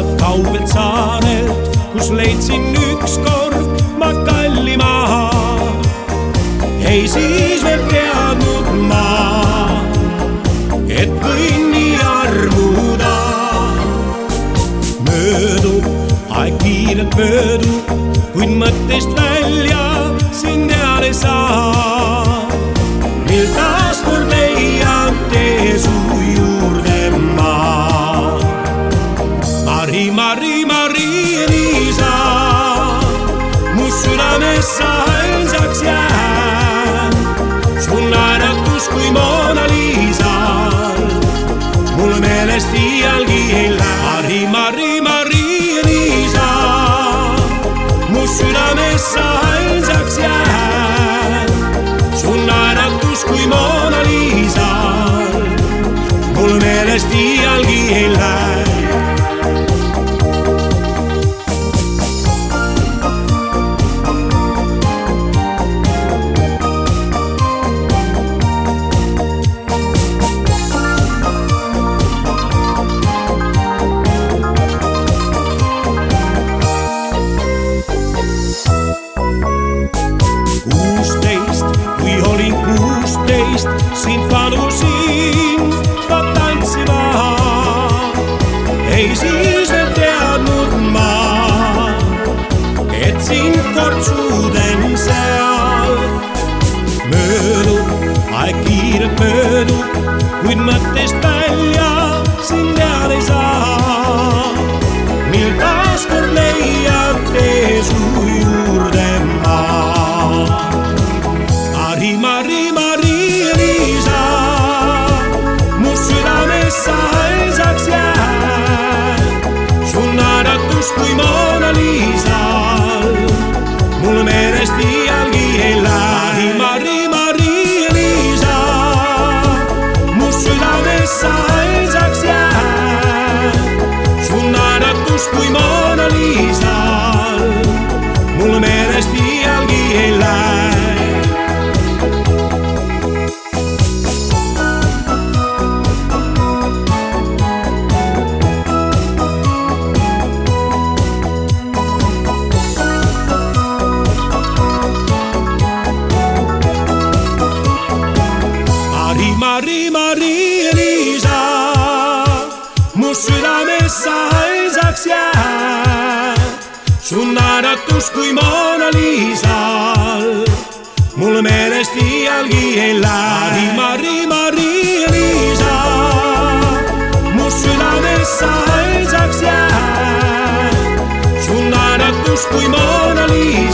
kaugelt saarelt, kus leidsin ükskord ma kalli maha. Ei siis veel teadnud ma, et võin nii armuda. Möödub, aeg kiirelt möödub, kuid mõttest välja sind teada ei saa. Mil taas kord leian tee su juurde ma. Mari, Mari, Mari Liisa, mu südames sa ainsaks jääd. Su naeratus kui Mona Lisal mul meelest iialgi ei lähe. Mari, Mari, Mari Liisa, mu südames sa ainsaks jääd. Su naeratus kui Mona Lisal mul meelest iialgi ei lähe. Sind palusin ma tantsima, ei siis veel teadnud ma, et sind kord suuden seal. Möödub, aeg kiirelt möödub, kuid mõttest välja sind teada ei saa. Mil taas kord leiab tee su juurde ma. Mari, Mari, Mari Liisa, mu südames sa ainsaks jääd. Su naeratus kui Mona Lisal mul meelest iialgi ei lähe. Mari, Mari Liisa, mu südames sa ainsaks jääd. Su naeratus kui Mona Lisal mul meelest iialgi ei lähe. Mari, Mari Liisa, mu südames sa ainsaks jääd. Su naeratus kui Mona Lisal mul meelest iialgi ei lähe. Mari, Mari Liisa, mu südames sa ainsaks jääd. Su naeratus kui Mona Lisal